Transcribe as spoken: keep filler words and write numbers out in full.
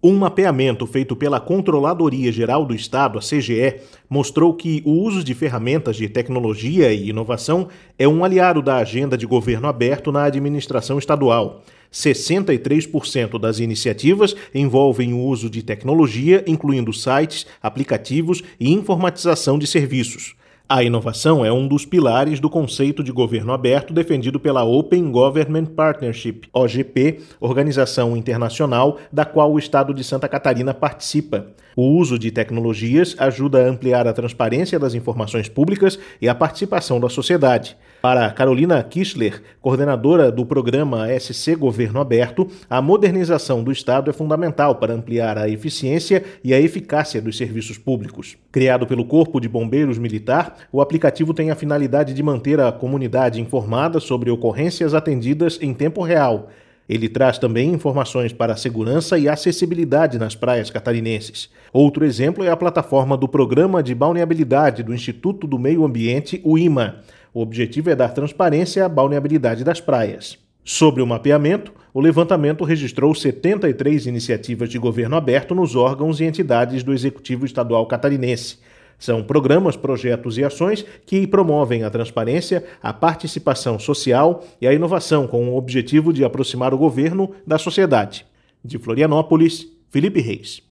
Um mapeamento feito pela Controladoria Geral do Estado, a C G E, mostrou que o uso de ferramentas de tecnologia e inovação é um aliado da agenda de governo aberto na administração estadual. sessenta e três por cento das iniciativas envolvem o uso de tecnologia, incluindo sites, aplicativos e informatização de serviços. A inovação é um dos pilares do conceito de governo aberto defendido pela Open Government Partnership, O G P, organização internacional da qual o estado de Santa Catarina participa. O uso de tecnologias ajuda a ampliar a transparência das informações públicas e a participação da sociedade. Para Carolina Kistler, coordenadora do programa S C Governo Aberto, a modernização do Estado é fundamental para ampliar a eficiência e a eficácia dos serviços públicos. Criado pelo Corpo de Bombeiros Militar, o aplicativo tem a finalidade de manter a comunidade informada sobre ocorrências atendidas em tempo real. Ele traz também informações para a segurança e acessibilidade nas praias catarinenses. Outro exemplo é a plataforma do Programa de Balneabilidade do Instituto do Meio Ambiente, o I M A. O objetivo é dar transparência à balneabilidade das praias. Sobre o mapeamento, o levantamento registrou setenta e três iniciativas de governo aberto nos órgãos e entidades do Executivo Estadual Catarinense. São programas, projetos e ações que promovem a transparência, a participação social e a inovação com o objetivo de aproximar o governo da sociedade. De Florianópolis, Felipe Reis.